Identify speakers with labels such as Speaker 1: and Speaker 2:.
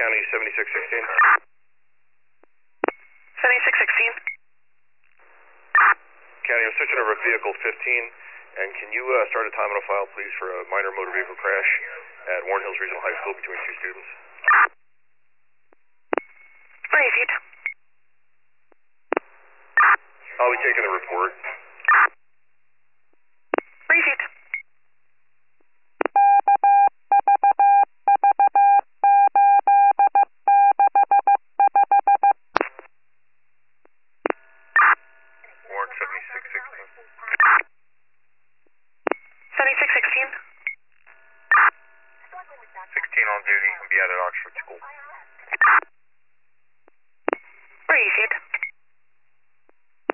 Speaker 1: County 7616.
Speaker 2: 7616.
Speaker 1: County, I'm switching over vehicle 15, and can you start a time on a file, please, for a minor motor vehicle crash at Warren Hills Regional High School between two students?
Speaker 2: Received.
Speaker 1: I'll be taking the report.
Speaker 2: Received.
Speaker 1: Warren 7616.
Speaker 2: 7616.
Speaker 1: 16 on duty and be out at Oxford School.